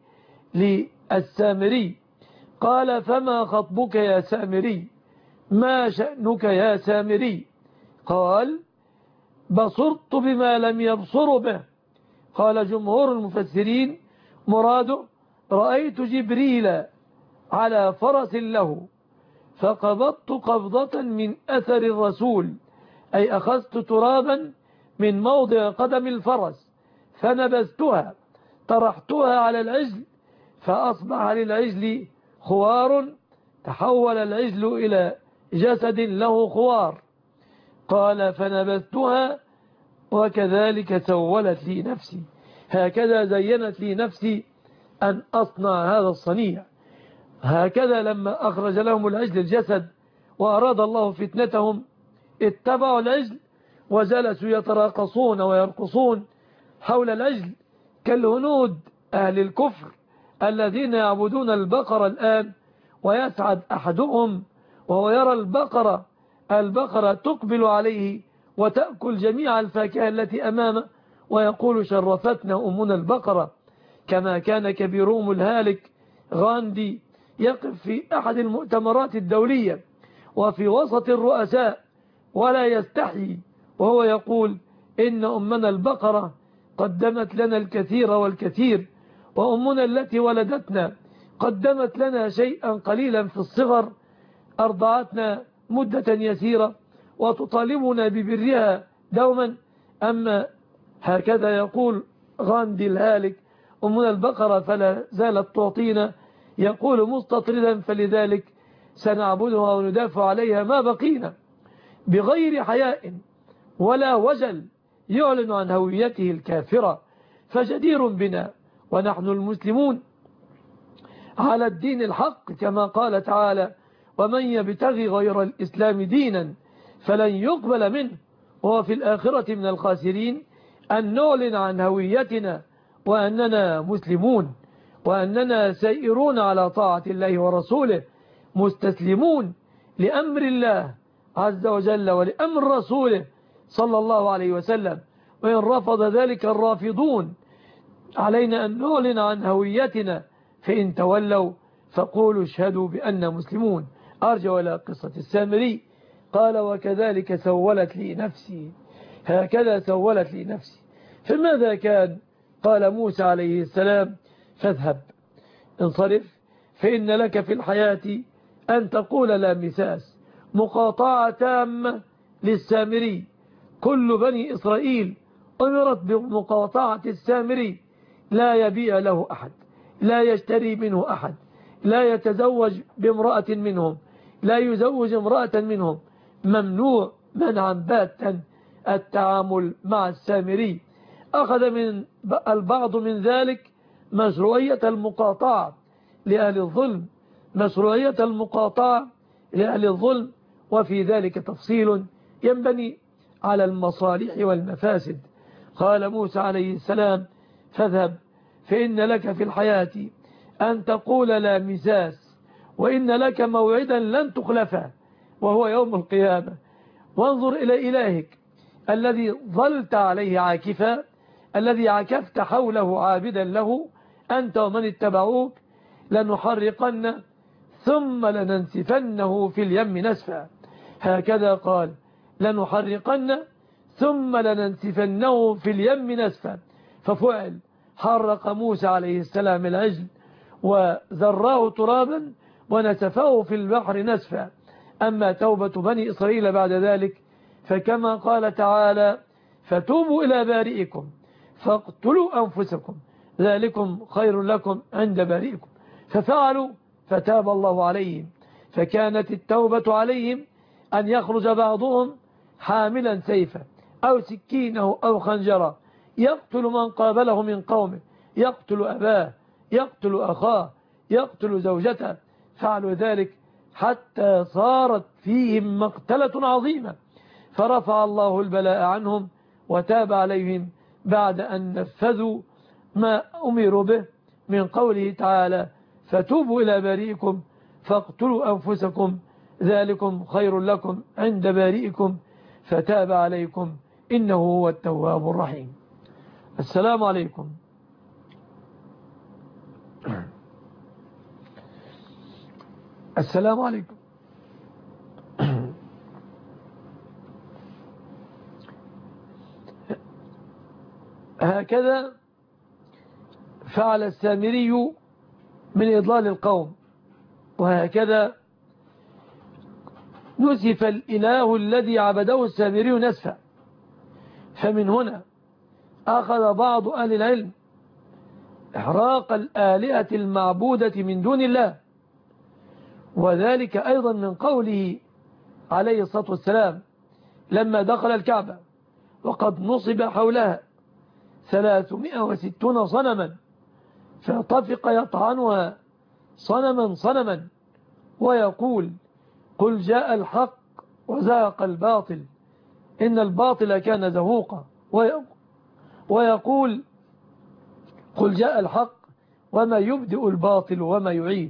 للسامري. قال: فما خطبك يا سامري؟ ما شأنك يا سامري؟ قال: بصرت بما لم يبصر به. قال جمهور المفسرين مراده: رأيت جبريل على فرس له فقبضت قبضة من أثر الرسول، أي أخذت ترابا من موضع قدم الفرس فنبذتها، طرحتها على العجل فأصبح للعجل خوار، تحول العجل إلى جسد له خوار. قال: فنبذتها وكذلك سولت لي نفسي، هكذا زينت لي نفسي أن أصنع هذا الصنيع. هكذا لما أخرج لهم العجل الجسد وأراد الله فتنتهم اتبعوا العجل وجلسوا يتراقصون ويرقصون حول العجل كالهنود أهل الكفر الذين يعبدون البقرة الآن، ويسعد أحدهم وهو يرى البقرة تقبل عليه وتأكل جميع الفاكهة التي أمامه ويقول: شرفتنا أمنا البقرة. كما كان كبيرهم الهالك غاندي يقف في أحد المؤتمرات الدولية وفي وسط الرؤساء ولا يستحي وهو يقول: إن أمنا البقرة قدمت لنا الكثير والكثير، وأمنا التي ولدتنا قدمت لنا شيئا قليلا في الصغر، أرضعتنا مدة يسيرة وتطالبنا ببرها دوما. أما هكذا يقول غاندي الهالك: أمنا البقرة فلا زالت تعطينا، يقول مستطردا: فلذلك سنعبدها وندافع عليها ما بقينا. بغير حياء ولا وجل يعلن عن هويته الكافرة. فجدير بنا ونحن المسلمون على الدين الحق كما قال تعالى: ومن يبتغي غير الإسلام دينا فلن يقبل منه وهو في الآخرة من الخاسرين. أن نعلن عن هويتنا وأننا مسلمون، وأننا سائرون على طاعة الله ورسوله، مستسلمون لأمر الله عز وجل ولأمر رسوله صلى الله عليه وسلم. وإن رفض ذلك الرافضون علينا أن نعلن عن هويتنا، فإن تولوا فقولوا اشهدوا بأننا مسلمون. أرجع إلى قصة السامري. قال: وكذلك سولت لي نفسي، هكذا سولت لي نفسي. فماذا كان؟ قال موسى عليه السلام: فاذهب انصرف، فإن لك في الحياة أن تقول لا مساس. مقاطعة تامة للسامري. كل بني إسرائيل أمرت بمقاطعة السامري، لا يبيع له أحد، لا يشتري منه أحد، لا يتزوج بامرأة منهم، لا يزوج امرأة منهم. ممنوع منعا باتا التعامل مع السامري. أخذ من البعض من ذلك مشروعية المقاطعة لأهل الظلم، مشروعية المقاطعة لأهل الظلم، وفي ذلك تفصيل ينبني على المصالح والمفاسد. قال موسى عليه السلام: فاذهب فإن لك في الحياة أن تقول لا مساس، وإن لك موعدا لن تخلفه وهو يوم القيامة. وانظر إلى إلهك الذي ظلت عليه عاكفا، الذي عكفت حوله عابدا له أنت ومن اتبعوك، لنحرقن ثم لننسفنه في اليم نسفا. هكذا قال: لنحرقن ثم لننسفنه في اليم نسفا. ففعل، حرق موسى عليه السلام العجل وزراه ترابا ونسفه في البحر نسفا. أما توبة بني إسرائيل بعد ذلك فكما قال تعالى: فتوبوا إلى بارئكم فاقتلوا أنفسكم ذلكم خير لكم عند بارئكم. ففعلوا فتاب الله عليهم. فكانت التوبة عليهم أن يخرج بعضهم حاملا سيفا أو سكينه أو خنجرا، يقتل من قابله من قومه، يقتل أباه، يقتل أخاه، يقتل زوجته. فعلوا ذلك حتى صارت فيهم مقتلة عظيمة، فرفع الله البلاء عنهم وتاب عليهم بعد أن نفذوا ما أمروا به من قوله تعالى: فتوبوا إلى بارئكم فاقتلوا أنفسكم ذلكم خير لكم عند بارئكم فتاب عليكم إنه هو التواب الرحيم. السلام عليكم. السلام عليكم. هكذا فعل السامري من إضلال القوم، وهكذا نسف الإله الذي عبده السامري نسفا. فمن هنا أخذ بعض أهل العلم إحراق الآلهة المعبودة من دون الله، وذلك أيضا من قوله عليه الصلاة والسلام لما دخل الكعبة وقد نصب حولها 360 صنما فطفق يطعنها صنما صنما ويقول قل جاء الحق وزهق الباطل إن الباطل كان زهوقا، ويقول قل جاء الحق وما يبدئ الباطل وما يعيد.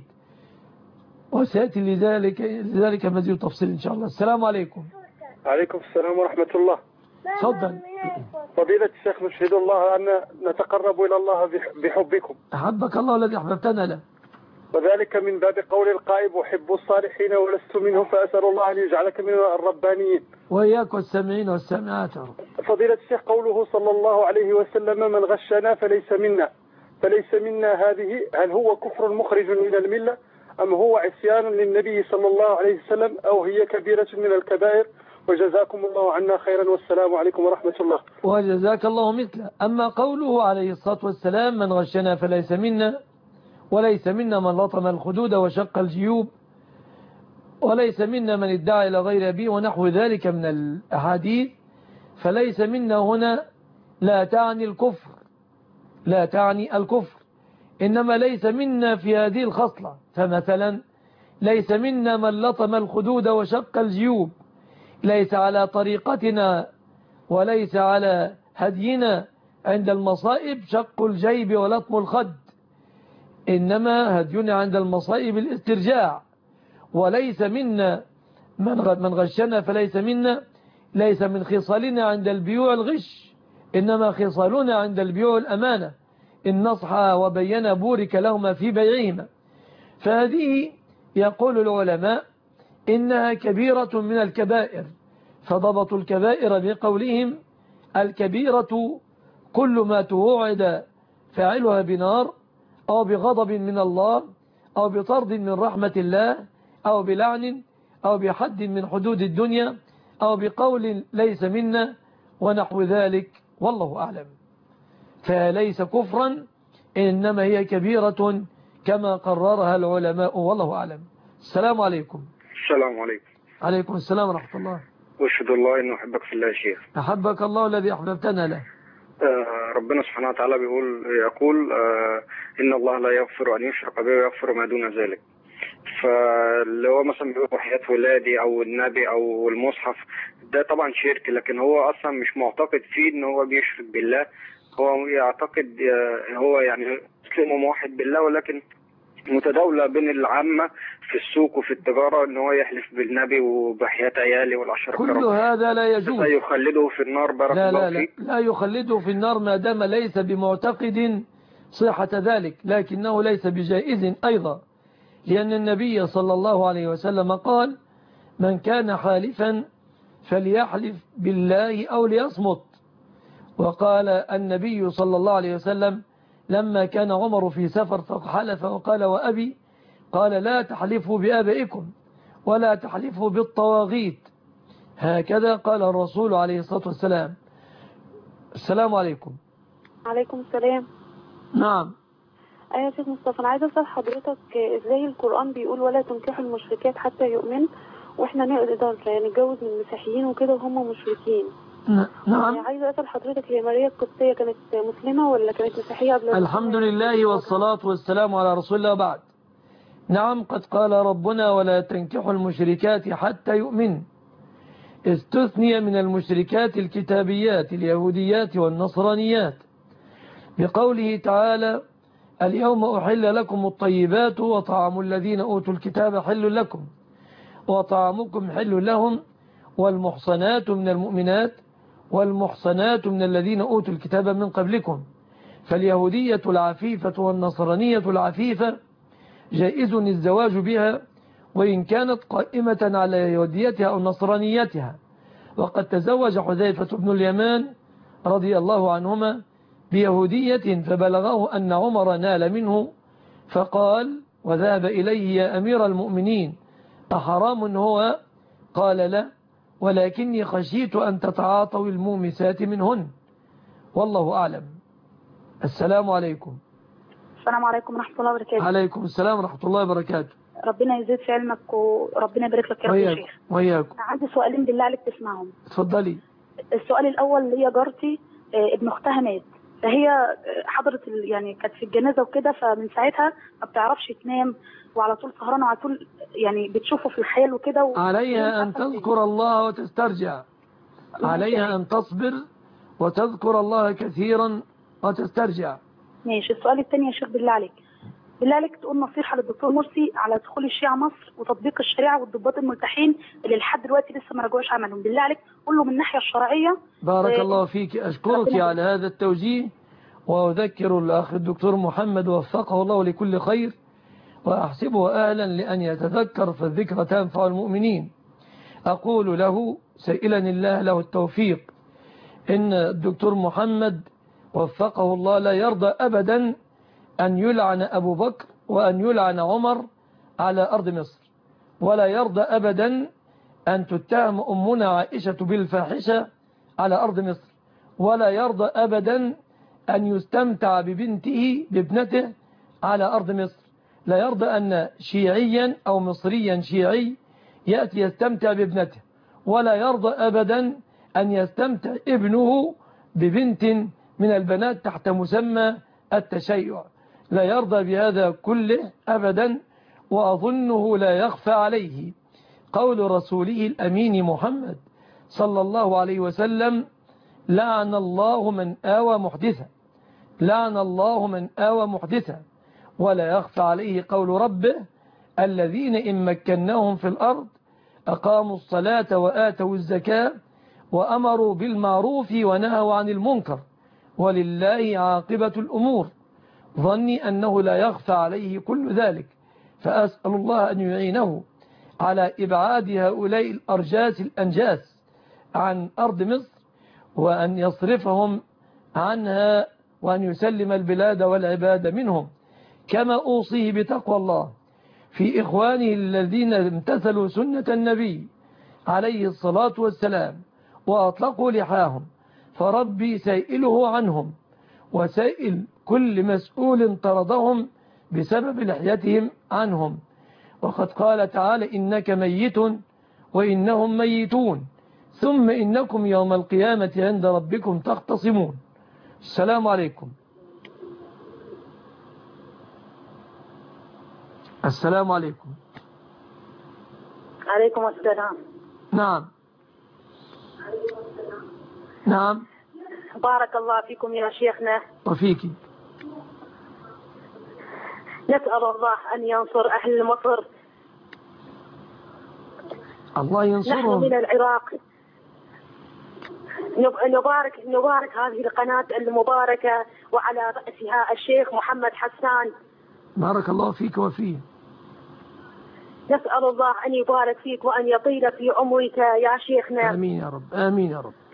وسيأتي لذلك مزيد تفصيل إن شاء الله. السلام عليكم. عليكم السلام ورحمة الله. تفضل. فضيلة الشيخ، نشهد الله أن نتقرب إلى الله بحبكم. أحبك الله الذي أحببتنا له، وذلك من باب قول القائب أحب الصالحين ولست منهم، فأسأل الله أن يجعلك من الربانيين. وإياك والسامعين والسامعات. فضيلة الشيخ، قوله صلى الله عليه وسلم من غشنا فليس منا هذه، هل هو كفر مخرج من الملة أم هو عصيان للنبي صلى الله عليه وسلم أو هي كبيرة من الكبائر؟ وجزاكم الله عنا خيرا والسلام عليكم ورحمة الله. وجزاك الله مثله. أما قوله عليه الصلاة والسلام من غشنا فليس منا، وليس منا من لطم الخدود وشق الجيوب، وليس منا من ادعى إلى غير أبيه ونحو ذلك من الأحاديث، فليس منا هنا لا تعني الكفر، لا تعني الكفر، إنما ليس منا في هذه الخصلة. فمثلا ليس منا من لطم الخدود وشق الجيوب، ليس على طريقتنا وليس على هدينا عند المصائب شق الجيب ولطم الخد، إنما هدينا عند المصائب الاسترجاع. وليس منا من غشنا فليس منا، ليس من خصالنا عند البيوع الغش، إنما خصالنا عند البيوع الأمانة، إن نصح وبين بورك لهما في بيعهما. فهذه يقول العلماء إنها كبيرة من الكبائر، فضبطوا الكبائر بقولهم الكبيرة كل ما توعد فاعلها بنار أو بغضب من الله أو بطرد من رحمة الله أو بلعن أو بحد من حدود الدنيا أو بقول ليس منا ونحو ذلك، والله أعلم. فليس كفرا، إنما هي كبيرة كما قررها العلماء، والله أعلم. السلام عليكم. السلام عليكم. عليكم السلام ورحمة الله. واشهد الله انه احبك في الله يا شيخ. أحبك الله الذي أحببتنا له. ربنا سبحانه وتعالى يقول ان الله لا يغفر ان يشرك به ويغفر ما دون ذلك. فاللي هو مثلا بيقول وحياة ولادي او النبي او المصحف، ده طبعا شرك، لكن هو اصلا مش معتقد فيه ان هو بيشرك بالله، هو يعتقد هو يعني مسلم وموحد بالله، ولكن متداولة بين العامة في السوق وفي التجارة ان هو يحلف بالنبي وبحياة عيالي والعشر كل هذا لا يجوز. يخلده في النار. بارك الله فيك. لا يخلده في النار ما دام ليس بمعتقد صحة ذلك، لكنه ليس بجائز أيضا، لأن النبي صلى الله عليه وسلم قال من كان حالفا فليحلف بالله أو ليصمت. وقال النبي صلى الله عليه وسلم لما كان عمر في سفر فحلف وقال وأبي، قال لا تحلفوا بآبائكم ولا تحلفوا بالطواغيت، هكذا قال الرسول عليه الصلاة والسلام. السلام عليكم. عليكم السلام. نعم. يا شيخ مصطفى، أنا عايزة أسأل حضرتك إزاي القرآن بيقول ولا تنكحوا المشركات حتى يؤمن، وإحنا نقدر نتجوز من المسيحيين وكده وهم مشركين؟ نعم. عايزة أسأل حضرتك هي ماريا القبطية كانت مسلمة ولا كانت مسيحية قبل؟ الحمد لله والصلاة والسلام على رسول الله بعد. نعم، قد قال ربنا ولا تنكحوا المشركات حتى يؤمن، استثني من المشركات الكتابيات اليهوديات والنصرانيات بقوله تعالى اليوم أحل لكم الطيبات وطعام الذين أوتوا الكتاب حل لكم وطعامكم حل لهم والمحصنات من المؤمنات والمحصنات من الذين أوتوا الكتاب من قبلكم. فاليهودية العفيفة والنصرانية العفيفة جائز الزواج بها وإن كانت قائمة على يهوديتها أو نصرانيتها. وقد تزوج حذيفة بن اليمان رضي الله عنهما بيهودية فبلغه أن عمر نال منه فقال وذهب إليه يا أمير المؤمنين أحرام هو؟ قال لا ولكني خشيت أن تتعاطوا المومسات منهن والله أعلم. السلام عليكم. السلام عليكم ورحمة الله وبركاته. عليكم السلام ورحمة الله وبركاته. ربنا يزيد في علمك وربنا يبارك لك يا رب يا شيخ. وياكم. عندي سؤالين بالله عليك تسمعهم. اتفضلي. السؤال الأول هي جارتي ابن أختها مات، فهي حضرت يعني كانت في الجنازة وكده، فمن ساعتها ما بتعرفش تنام وعلى طول سهرانة وعلى طول يعني بتشوفه في الخيال وكده عليها أن تذكر الله وتسترجع، عليها أن تصبر وتذكر الله كثيرا وتسترجع. ماشي. السؤال الثاني يا شيخ بالله عليك تقول نصيحة للدكتور مرسي على دخول الشيعة مصر وتطبيق الشريعة والضباط الملتحين اللي لحد دلوقتي لسه ما رجعوش عملهم. بالله عليك قول له من الناحية الشرعية. بارك الله فيك، أشكرك على هذا التوجيه، وأذكر الأخ الدكتور محمد وفقه الله لكل خير وأحسبه أهلا لأن يتذكر فالذكرى تنفع المؤمنين. أقول له سائلا الله له التوفيق إن الدكتور محمد وفقه الله لا يرضى أبدا أن يلعن أبو بكر وأن يلعن عمر على أرض مصر، ولا يرضى أبدا أن تتهم أمنا عائشة بالفاحشة على أرض مصر، ولا يرضى أبدا أن يستمتع بابنته على أرض مصر. لا يرضى أن شيعيا أو مصريا شيعي يأتي يستمتع بابنته، ولا يرضى أبدا أن يستمتع ابنه ببنت من البنات تحت مسمى التشيع. لا يرضى بهذا كله أبدا. وأظنه لا يخفى عليه قول رسوله الأمين محمد صلى الله عليه وسلم لعن الله من آوى محدثا، لعن الله من آوى محدثا. ولا يخفى عليه قول ربه الذين إن مكناهم في الأرض أقاموا الصلاة وآتوا الزكاة وأمروا بالمعروف ونهوا عن المنكر ولله عاقبة الأمور. ظني أنه لا يخفى عليه كل ذلك، فأسأل الله أن يعينه على إبعاد هؤلاء الأرجاس الأنجاس عن أرض مصر وأن يصرفهم عنها وأن يسلم البلاد والعباد منهم. كما أوصيه بتقوى الله في إخوانه الذين امتثلوا سنة النبي عليه الصلاة والسلام وأطلقوا لحاهم، فربي سائله عنهم وسائل كل مسؤول طردهم بسبب لحيتهم عنهم. وقد قال تعالى إنك ميت وإنهم ميتون ثم إنكم يوم القيامة عند ربكم تختصمون. السلام عليكم. السلام عليكم. عليكم السلام. نعم نعم. بارك الله فيكم يا شيخنا. وفيك. نسأل الله أن ينصر أهل مصر. الله ينصرهم. نحن من العراق نبارك هذه القناة المباركة وعلى رأسها الشيخ محمد حسان. بارك الله فيك وفيه. نسأل الله أن يبارك فيك وأن يطيل في عمرك يا شيخنا. آمين يا رب. آمين يا رب.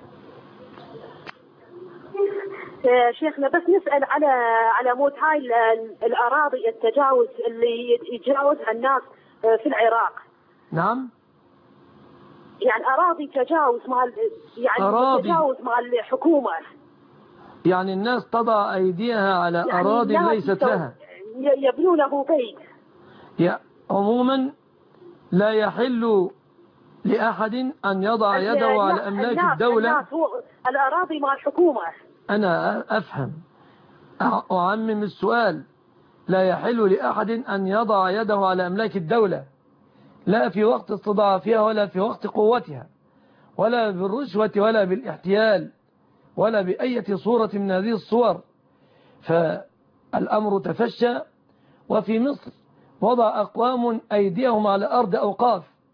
شيخنا بس نسأل على موت هاي الأراضي التجاوز اللي يتجاوزها الناس في العراق. نعم. يعني أراضي تجاوز تجاوز مع الحكومة. يعني الناس تضع أيديها على يعني أراضي ليست لها. يبنونه بيت. عموما لا يحل لأحد أن يضع يده على أملاك الدولة. الأراضي مع الحكومة. أنا أفهم، أعمم السؤال. لا يحل لأحد أن يضع يده على أملاك الدولة، لا في وقت استضعافها ولا في وقت قوتها، ولا بالرشوة ولا بالاحتيال ولا بأية صورة من هذه الصور. فالأمر تفشى، وفي مصر وضع أقوام أيديهم على أرض أوقاف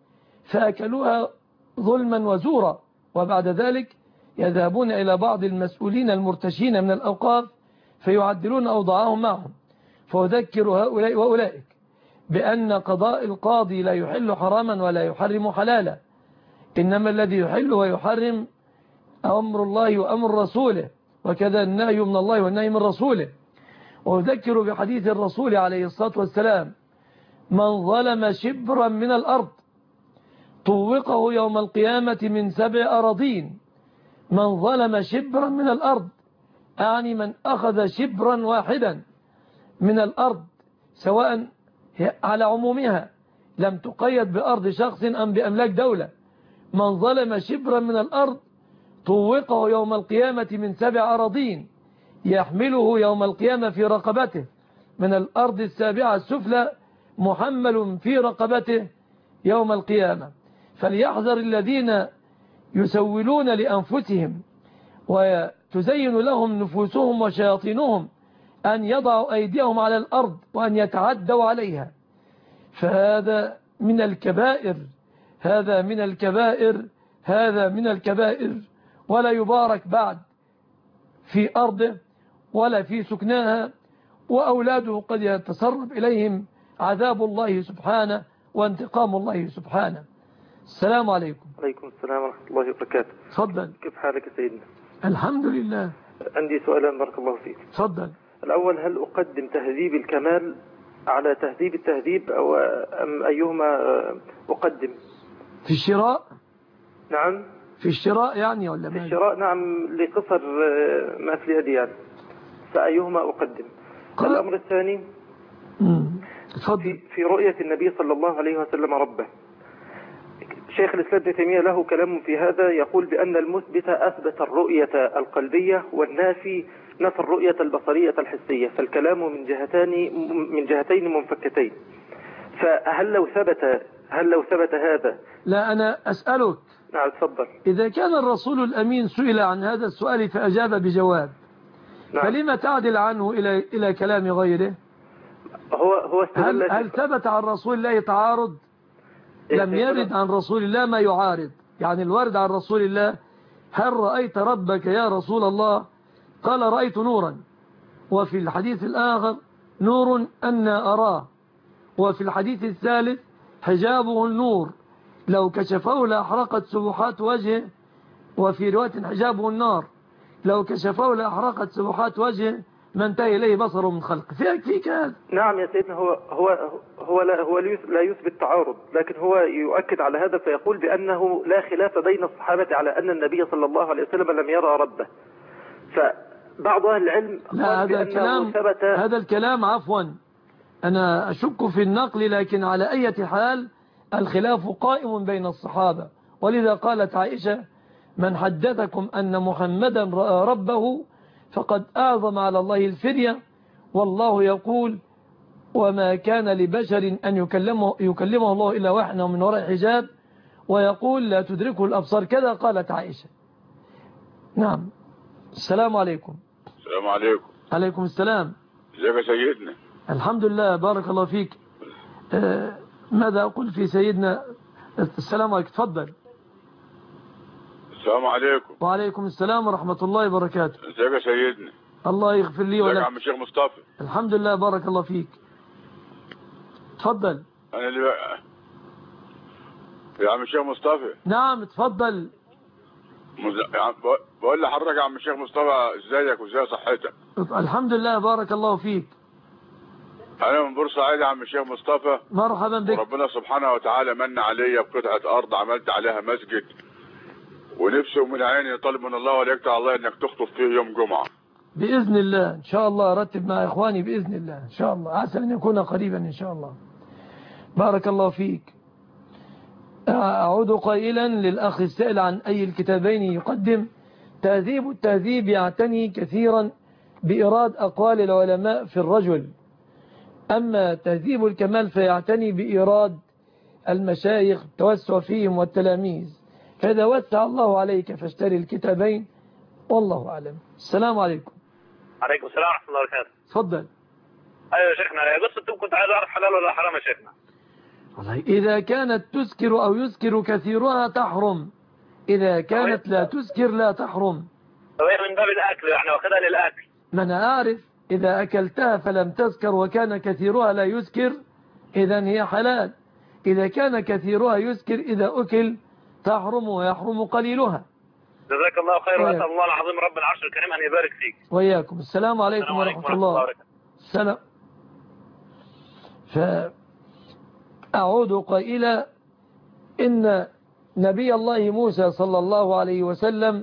فأكلوها ظلما وزورا، وبعد ذلك يذهبون إلى بعض المسؤولين المرتشين من الأوقاف فيعدلون أوضاعهم معهم. فأذكر هؤلاء وأولئك بأن قضاء القاضي لا يحل حراما ولا يحرم حلالا، إنما الذي يحل ويحرم أمر الله وأمر رسوله، وكذا النهي من الله والنهي من رسوله. وأذكر بحديث الرسول عليه الصلاة والسلام: من ظلم شبرا من الأرض طوقه يوم القيامة من 7 أراضين. من ظلم شبرا من الأرض أعني من أخذ شبرا واحدا من الأرض، سواء على عمومها لم تقيد بأرض شخص أم بأملاك دولة. من ظلم شبرا من الأرض طوقه يوم القيامة من 7 أراضين يحمله يوم القيامة في رقبته، من الأرض ال7 السفلى محمل في رقبته يوم القيامة. فليحذر الذين يسولون لأنفسهم وتزين لهم نفوسهم وشياطينهم أن يضعوا أيديهم على الأرض وأن يتعدوا عليها، فهذا من الكبائر، هذا من الكبائر، هذا من الكبائر، ولا يبارك بعد في أرضه ولا في سكناها، وأولاده قد يتسرب إليهم عذاب الله سبحانه وانتقام الله سبحانه. السلام عليكم. عليكم السلام ورحمة الله وبركاته. تفضل. كيف حالك يا سيدنا؟ الحمد لله. عندي سؤالان بارك الله فيك. تفضل. الأول، هل أقدم تهذيب الكمال على تهذيب التهذيب أو أم أيهما أقدم؟ في الشراء؟ نعم. في الشراء يعني ولا في الشراء نعم، لقصر ما في يدي يعني، فأيهما أقدم؟ الأمر الثاني، في رؤية النبي صلى الله عليه وسلم ربه، شيخ الإسلام ابن تيمية له كلام في هذا، يقول بأن المثبت أثبت الرؤية القلبية والنافي نفى الرؤية البصرية الحسية، فالكلام من جهتين منفكتين. فهل لو ثبت هذا؟ لا، أنا أسألك. نعم تفضل. إذا كان الرسول الأمين سئل عن هذا السؤال فأجاب بجواب، نعم، فلما تعدل عنه إلى كلام غيره؟ هل ثبت عن رسول الله تعارض؟ لم يرد عن رسول الله ما يعارض. يعني الورد عن رسول الله: هل رأيت ربك يا رسول الله؟ قال: رأيت نورا. وفي الحديث الآخر: نور أنا أراه. وفي الحديث الثالث: حجابه النور لو كشفه لأحرقت سبحات وجهه. وفي رواية: حجابه النار لو كشفه لأحرقت سبحات وجهه ما انتهى إليه بصره من خلق. فيك هذا. نعم يا سيدنا، هو لا يثبت تعارض، لكن هو يؤكد على هذا فيقول بأنه لا خلاف بين الصحابة على أن النبي صلى الله عليه وسلم لم يرى ربه. فبعض أهل العلم قال بأنه ثبت. هذا الكلام عفوا أنا أشك في النقل، لكن على أي حال الخلاف قائم بين الصحابة. ولذا قالت عائشة: من حدثكم أن محمدا رأى ربه فقد أعظم على الله الفرية، والله يقول: وما كان لبشر أن يكلمه الله إلا وحيا من وراء حجاب، ويقول: لا تدركه الأبصار. كذا قالت عائشة. نعم. السلام عليكم. السلام عليكم. عليكم السلام. ازيك يا سيدنا؟ الحمد لله بارك الله فيك. ماذا أقول في سيدنا؟ السلام عليكم. تفضل. السلام عليكم. وعليكم السلام ورحمة الله وبركاته. ازيك يا سيدنا؟ الله يغفر لي ولك. ازيك يا عم الشيخ مصطفى؟ الحمد لله بارك الله فيك. تفضل. انا اللي يا عم الشيخ مصطفى. نعم تفضل. بقول لحضرتك يا عم الشيخ مصطفى، ازيك وازاي صحتك؟ الحمد لله بارك الله فيك. انا من بورسعيد يا عم الشيخ مصطفى. مرحبا بك. وربنا سبحانه وتعالى من عليا بقطعه ارض عملت عليها مسجد، ونفسي ومن عيني طالب من الله وليك على الله انك تخطب فيه يوم جمعه باذن الله. ان شاء الله ارتب مع اخواني باذن الله ان شاء الله، عسى ان يكون قريبا ان شاء الله. بارك الله فيك. اعود قائلا للاخ السائل عن اي الكتابين يقدم. تهذيب التهذيب يعتني كثيرا بإيراد أقوال العلماء في الرجل، أما تهذيب الكمال فيعتني بإيراد المشايخ التوسع فيهم والتلاميذ. فإذا وسع الله عليك فاشتري الكتابين، والله أعلم. السلام عليكم. عليكم السلام ورحمة الله وبركاته. تفضل. أيوة يا شيخنا، قصة كنت عايز أعرف حلال ولا حرام يا شيخنا؟ إذا كانت تسكر أو يسكر كثيرها تحرم، إذا كانت لا تسكر لا تحرم. وهي من باب الأكل يعني واخدها للأكل. ما أنا أعرف إذا أكلتها فلم تسكر وكان كثيرها لا يسكر إذن هي حلال. إذا كان كثيرها يسكر إذا أكل تحرم ويحرم قليلها. جزاك الله خير، وأسأل الله العظيم رب العرش الكريم أن يبارك فيك. وإياكم. السلام عليكم ورحمة الله. السلام. فأعود قائلا إن نبي الله موسى صلى الله عليه وسلم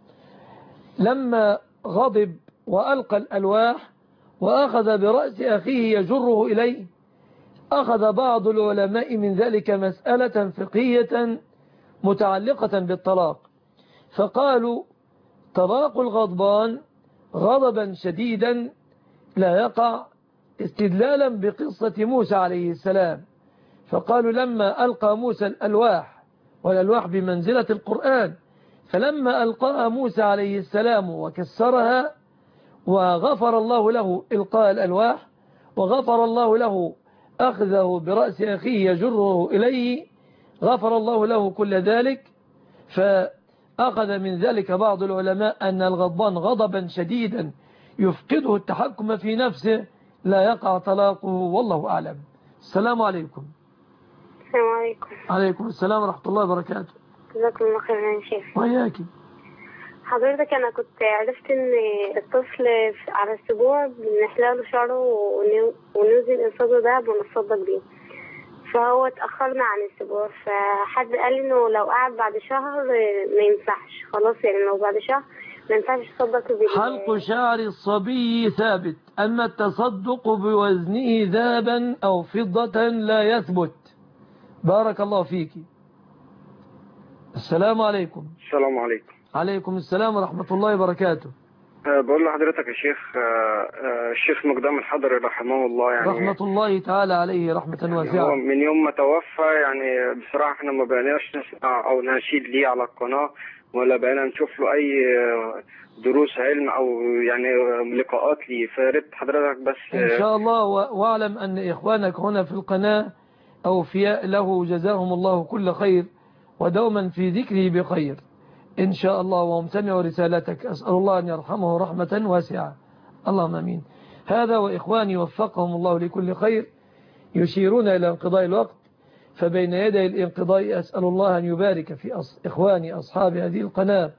لما غضب وألقى الألواح وأخذ برأس أخيه يجره إليه، أخذ بعض العلماء من ذلك مسألة فقهية متعلقة بالطلاق، فقالوا طلاق الغضبان غضبا شديدا لا يقع، استدلالا بقصة موسى عليه السلام. فقالوا لما ألقى موسى الألواح، والألواح بمنزلة القرآن، فلما ألقاها موسى عليه السلام وكسرها وغفر الله له إلقاء الألواح وغفر الله له أخذه برأس أخيه يجره إليه، غفر الله له كل ذلك. فأخذ من ذلك بعض العلماء أن الغضبان غضبا شديدا يفقده التحكم في نفسه لا يقع طلاقه، والله أعلم. السلام عليكم. السلام عليكم. عليكم السلام ورحمة الله وبركاته. جزاكم الله خير يا شيخ. وياكي. حضرتك أنا كنت عرفت إن الطفل على السبوع بنحلق له شعره ونوزن إنصاده ده ونصدق بيه، فهو اتأخرنا عن السبوع، فحد قال لي إنه لو قعد بعد شهر ما ينفعش خلاص، يعني لو بعد شهر ما ينفعش تصدق بيه. حلق شعر الصبي ثابت، أما التصدق بوزنه ذهبا أو فضة لا يثبت. بارك الله فيك. السلام عليكم. السلام عليكم. عليكم السلام ورحمة الله وبركاته. بقول لحضرتك يا شيخ، الشيخ مقدام الحضري رحمه الله، يعني رحمة الله تعالى عليه رحمة واسعة. هو من يوم ما توفى يعني بصراحة احنا ما بقيناش نسمع او نشيد ليه على القناة، ولا بقينا نشوف له اي دروس علم او يعني لقاءات ليه، فياريت حضرتك بس ان شاء الله. واعلم ان اخوانك هنا في القناة اوفياء له، جزاهم الله كل خير ودوما في ذكره بخير إن شاء الله، وهم سمعوا رسالتك. أسأل الله أن يرحمه رحمة واسعة، اللهم أمين. هذا وإخواني وفقهم الله لكل خير يشيرون إلى انقضاء الوقت، فبين يدي الانقضاء أسأل الله أن يبارك في إخواني أصحاب هذه القناة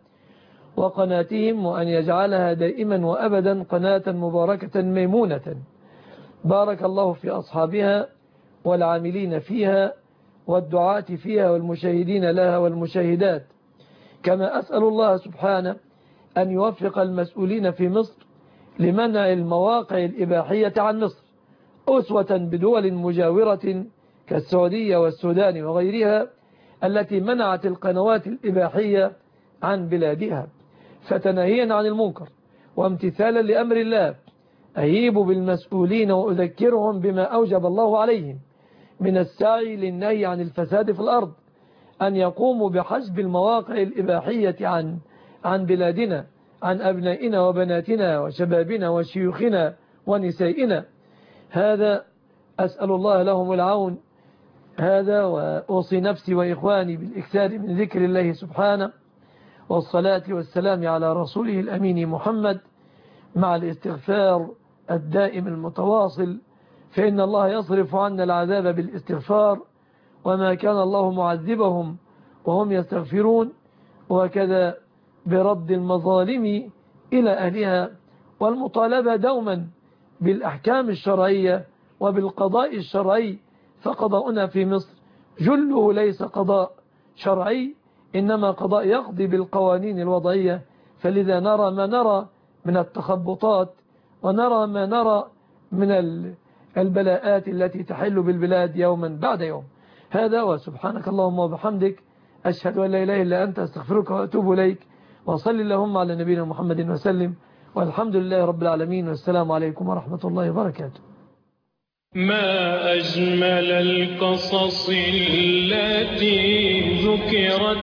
وقناتهم، وأن يجعلها دائما وأبدا قناة مباركة ميمونة. بارك الله في أصحابها والعاملين فيها والدعاة فيها والمشاهدين لها والمشاهدات. كما أسأل الله سبحانه أن يوفق المسؤولين في مصر لمنع المواقع الإباحية عن مصر، أسوة بدول مجاورة كالسعودية والسودان وغيرها التي منعت القنوات الإباحية عن بلادها. فتناهيا عن المنكر وامتثالا لأمر الله، أهيب بالمسؤولين وأذكرهم بما أوجب الله عليهم من السعي للنهي عن الفساد في الأرض، أن يقوموا بحجب المواقع الإباحية عن بلادنا، عن أبنائنا وبناتنا وشبابنا وشيوخنا ونسائنا. هذا أسأل الله لهم العون. هذا وأوصي نفسي وإخواني بالإكثار من ذكر الله سبحانه والصلاة والسلام على رسوله الأمين محمد، مع الاستغفار الدائم المتواصل، فإن الله يصرف عنا العذاب بالاستغفار، وما كان الله معذبهم وهم يستغفرون، وكذا برد المظالم إلى أهلها، والمطالبة دوما بالأحكام الشرعية وبالقضاء الشرعي. فقضاؤنا في مصر جله ليس قضاء شرعي، إنما قضاء يقضي بالقوانين الوضعية. فلذا نرى ما نرى من التخبطات، ونرى ما نرى من البلاءات التي تحل بالبلاد يوما بعد يوم. هذا، وسبحانك اللهم وبحمدك، أشهد أن لا إله إلا أنت، أستغفرك وأتوب إليك، وصل اللهم على نبينا محمد وسلم، والحمد لله رب العالمين، والسلام عليكم ورحمة الله وبركاته. ما أجمل القصص التي ذكرت